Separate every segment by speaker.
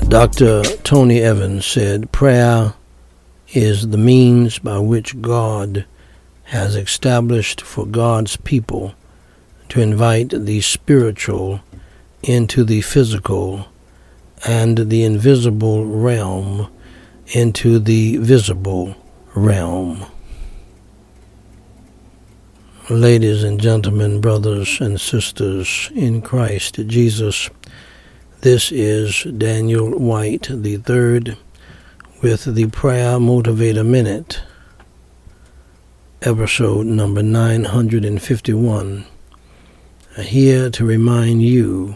Speaker 1: Dr. Tony Evans said, "Prayer is the means by which God has established for God's people to invite the spiritual into the physical and the invisible realm into the visible realm." Ladies and gentlemen, brothers and sisters in Christ Jesus, this is Daniel White III with the Prayer Motivator Minute, episode number 951, here to remind you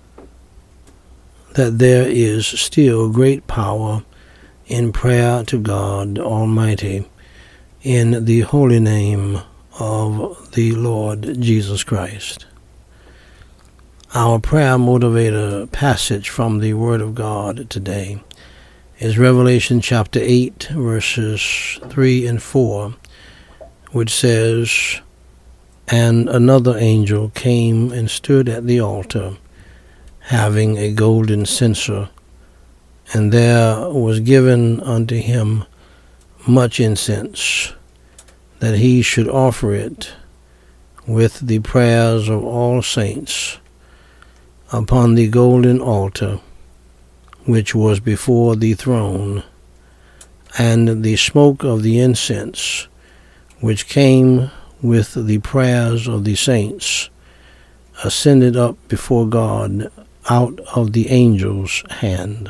Speaker 1: that there is still great power in prayer to God Almighty in the holy name of the Lord Jesus Christ. Our prayer motivator passage from the Word of God today is Revelation chapter 8, verses 3 and 4, which says, "And another angel came and stood at the altar, having a golden censer, and there was given unto him much incense, that he should offer it with the prayers of all saints upon the golden altar which was before the throne. And the smoke of the incense which came with the prayers of the saints ascended up before God out of the angel's hand."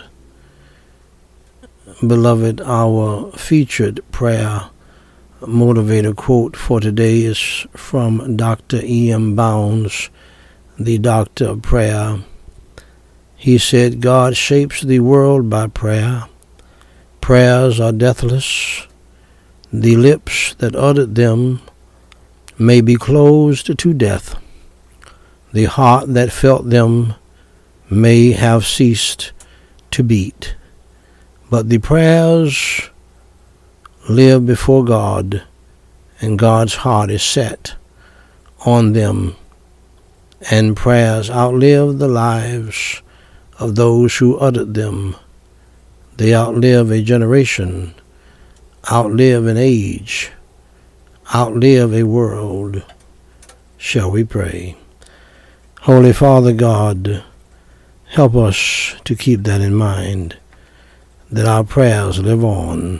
Speaker 1: Beloved, our featured prayer motivator quote for today is from Dr. E.M. Bounds, the Doctor of Prayer. He said, "God shapes the world by prayer. Prayers are deathless. The lips that uttered them may be closed to death. The heart that felt them may have ceased to beat. But the prayers live before God, and God's heart is set on them, and prayers outlive the lives of those who uttered them. They outlive a generation, outlive an age, outlive a world." Shall we pray? Holy Father God, help us to keep that in mind, that our prayers live on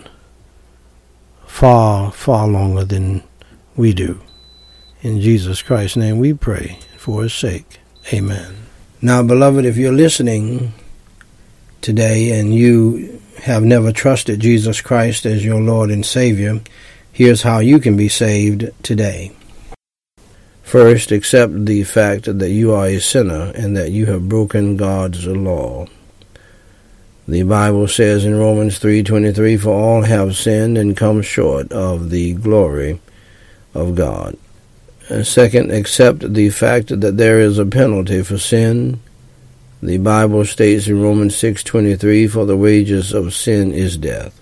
Speaker 1: far, far longer than we do. In Jesus Christ's name we pray, for his sake. Amen. Now, beloved, if you're listening today and you have never trusted Jesus Christ as your Lord and Savior, here's how you can be saved today. First, accept the fact that you are a sinner and that you have broken God's law. The Bible says in Romans 3:23, "For all have sinned and come short of the glory of God." Second, accept the fact that there is a penalty for sin. The Bible states in Romans 6:23, "For the wages of sin is death."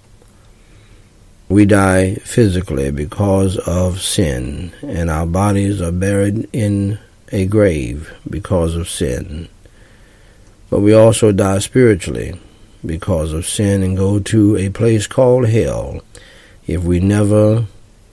Speaker 1: We die physically because of sin, and our bodies are buried in a grave because of sin. But we also die spiritually because of sin and go to a place called hell if we never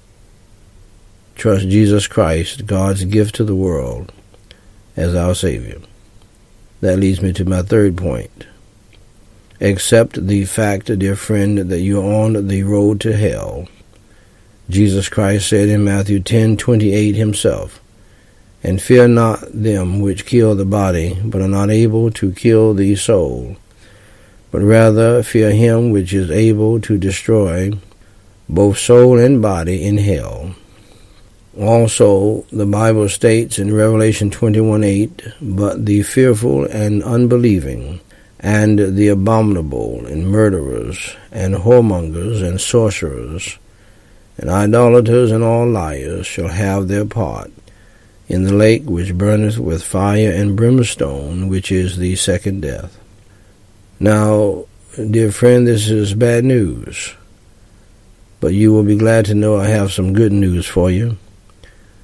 Speaker 1: trust Jesus Christ, God's gift to the world, as our Savior. That leads me to my third point. Accept the fact, dear friend, that you're on the road to hell. Jesus Christ said in Matthew 10:28 himself, "And fear not them which kill the body, but are not able to kill the soul, but rather fear him which is able to destroy both soul and body in hell." Also, the Bible states in Revelation 21:8, "But the fearful and unbelieving, and the abominable, and murderers, and whoremongers, and sorcerers, and idolaters, and all liars shall have their part in the lake which burneth with fire and brimstone, which is the second death." Now, dear friend, this is bad news, but you will be glad to know I have some good news for you.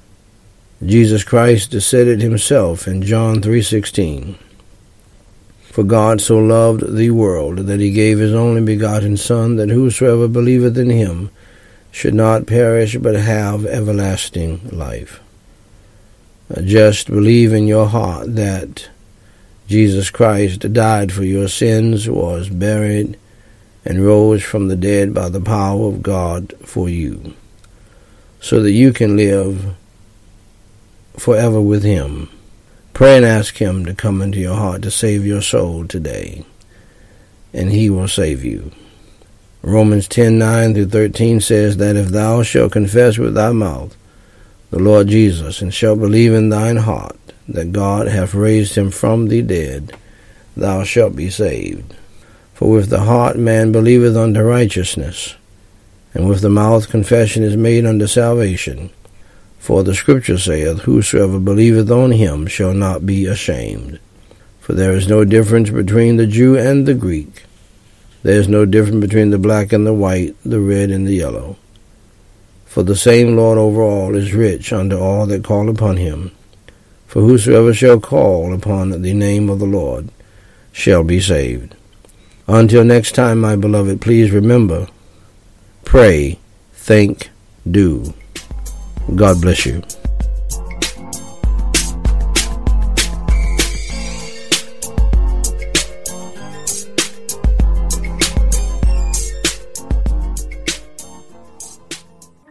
Speaker 1: Jesus Christ said it himself in John 3:16. For God so loved the world, that he gave his only begotten Son, that whosoever believeth in him should not perish, but have everlasting life. Just believe in your heart that Jesus Christ died for your sins, was buried, and rose from the dead by the power of God for you, so that you can live forever with him. Pray and ask him to come into your heart to save your soul today, and he will save you. Romans 10:9-13 says that if thou shalt confess with thy mouth the Lord Jesus, and shalt believe in thine heart that God hath raised him from the dead, thou shalt be saved. For with the heart man believeth unto righteousness, and with the mouth confession is made unto salvation. For the Scripture saith, whosoever believeth on him shall not be ashamed. For there is no difference between the Jew and the Greek. There is no difference between the black and the white, the red and the yellow. For the same Lord over all is rich unto all that call upon him. For whosoever shall call upon the name of the Lord shall be saved. Until next time, my beloved, please remember, pray, think, do. God bless you.